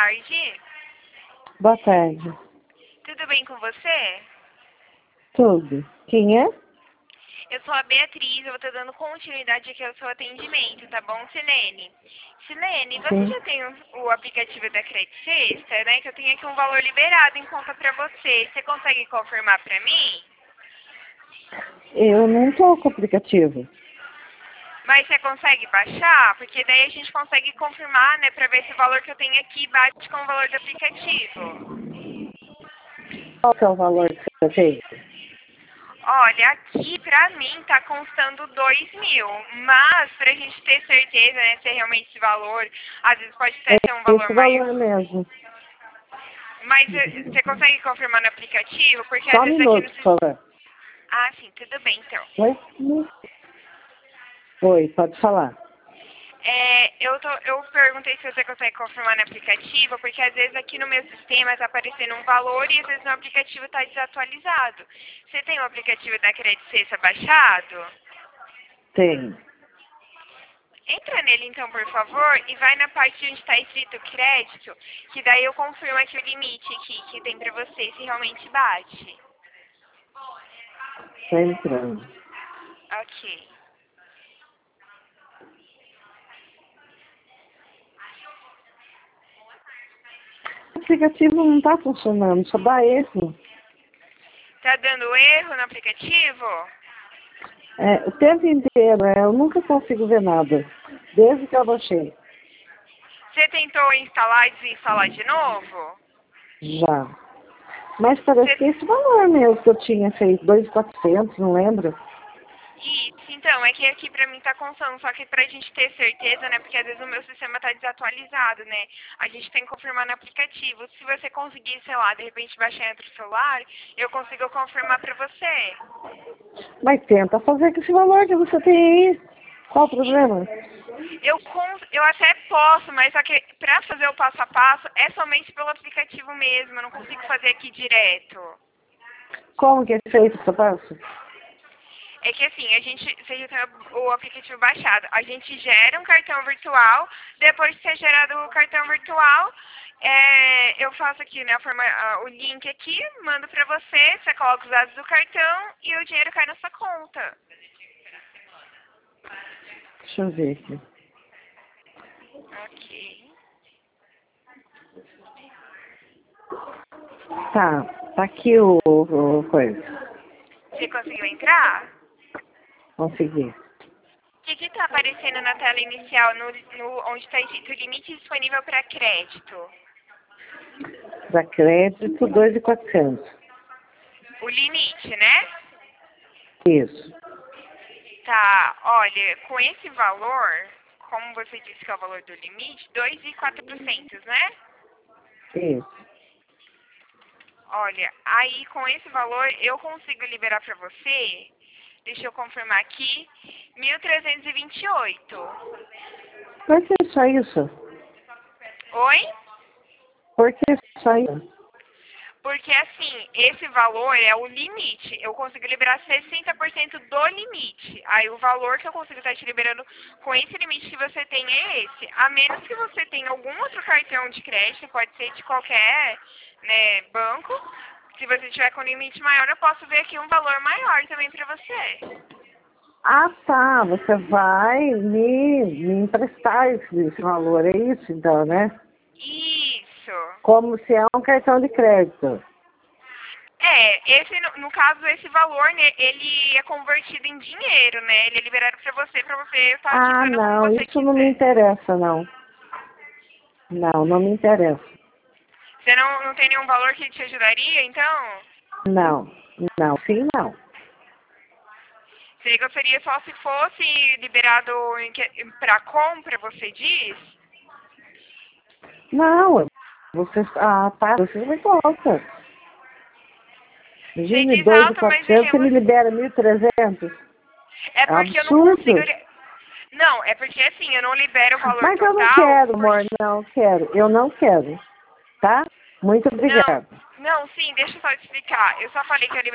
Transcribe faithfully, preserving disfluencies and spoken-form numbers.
tarde. Boa tarde. Tudo bem com você? Tudo. Quem é? Eu sou a Beatriz, eu vou estar dando continuidade aqui ao seu atendimento, tá bom, Silene? Silene, você Sim. já tem o, o aplicativo da Credit Sexta, né? Que eu tenho aqui um valor liberado em conta pra você. Você consegue confirmar pra mim? Eu não tô com o aplicativo. Mas você consegue baixar? Porque daí a gente consegue confirmar, né? Pra ver se o valor que eu tenho aqui bate com o valor do aplicativo. Qual que é o valor que você tem? Olha, aqui pra mim tá constando dois mil, mas pra gente ter certeza, né, se é realmente esse valor, às vezes pode até ser um É valor esse maior. valor mesmo. Mas eh, você consegue confirmar no aplicativo? Porque às Só um vezes aqui no... minuto, por sis- favor. Ah, sim, tudo bem então. Oi? Oi, pode falar. É, eu, tô, eu perguntei se você consegue confirmar no aplicativo, porque às vezes aqui no meu sistema tá aparecendo um valor e às vezes no aplicativo tá desatualizado. Você tem o aplicativo da Credit Sexta baixado? Tem. Entra nele então, por favor, e vai na parte onde está escrito crédito, que daí eu confirmo aqui o limite aqui que tem pra você, se realmente bate. Tá entrando. Ok. O aplicativo não tá funcionando, só dá erro. Tá dando erro no aplicativo? É, o tempo inteiro, é, eu nunca consigo ver nada. Desde que eu baixei. Você tentou instalar e desinstalar de novo? Já. Mas parece que é Você... esse valor mesmo que eu tinha feito, dois mil e quatrocentos, não lembro. Isso, então, é que aqui pra mim tá constando, só que pra gente ter certeza, né, porque às vezes o meu sistema tá desatualizado, né, a gente tem que confirmar no aplicativo. Se você conseguir, sei lá, de repente baixar em outro celular, eu consigo confirmar pra você. Mas tenta fazer com esse valor que você tem aí. Qual o problema? Eu, cons- eu até posso, mas só que pra fazer o passo a passo é somente pelo aplicativo mesmo, eu não consigo fazer aqui direto. Como que é feito essa passo? É que assim, a gente, você já tem o aplicativo baixado, a gente gera um cartão virtual, depois de ter gerado o cartão virtual, é, eu faço aqui, né, a forma, a- o link aqui, mando pra você, você coloca os dados do cartão e o dinheiro cai na sua conta. Deixa eu ver aqui. Ok. Tá, tá aqui o, o coisa. Você conseguiu entrar? Consegui. O que está aparecendo na tela inicial, no, no- onde está escrito limite disponível para crédito? Pra crédito, dois mil e quatrocentos. O limite, né? Isso. Tá, olha, com esse valor, como você disse que é o valor do limite, dois mil e quatrocentos, né? Isso. Olha, aí com esse valor eu consigo liberar para você, deixa eu confirmar aqui, mil trezentos e vinte e oito. Por que só isso? Oi? Por que só isso? Porque assim, esse valor é o limite. Eu consigo liberar sessenta por cento do limite. Aí o valor que eu consigo estar te liberando com esse limite que você tem é esse. A menos que você tenha algum outro cartão de crédito, pode ser de qualquer, né, banco. Se você tiver com limite maior, eu posso ver aqui um valor maior também para você. Ah, tá. Você vai me, me emprestar esse, esse valor. É isso, então, né? Isso. Como se é um cartão de crédito. É, esse, no, no caso, esse valor, né, ele é convertido em dinheiro, né? Ele é liberado para você, para você estar Ah, utilizando como não. você Isso não me quiser. interessa, não. Não, não me interessa. Você não, não tem nenhum valor que te ajudaria, então? Não. Não. Sim, não. Você gostaria só se fosse liberado para compra, você diz? Não. Você, ah, tá. Você me coloca. Você Imagine diz dois mil e alto, mas é quatrocentos, você me rela- libera mil e trezentos. é É um porque eu não consigo... absurdo. li- Não, é porque assim, eu não libero o valor Mas eu não total, quero, amor. porque... Não quero. Eu não quero. Tá? Muito Não, obrigada. não, sim, deixa eu só te explicar. Eu só falei que eu